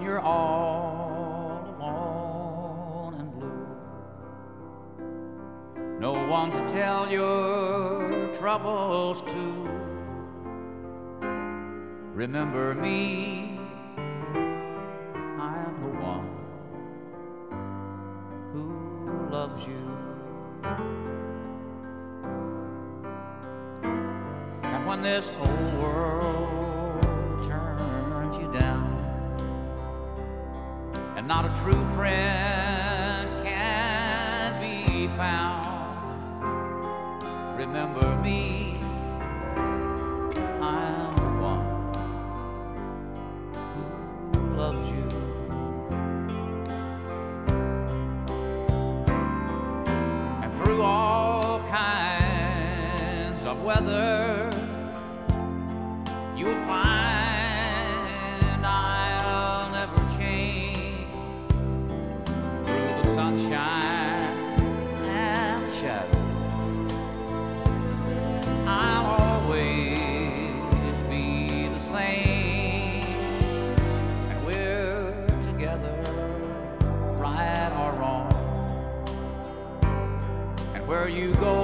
when you're all alone and blue. No one to tell your troubles to. Remember me, I am the one who loves you. And when this whole world turns you down, and not a true friend can be found, remember me, I am the one who loves you. And through all kinds of weather, you'll find I'll never change. Through the sunshine and the shadow, I'll always be the same. And we're together, right or wrong. And where you go,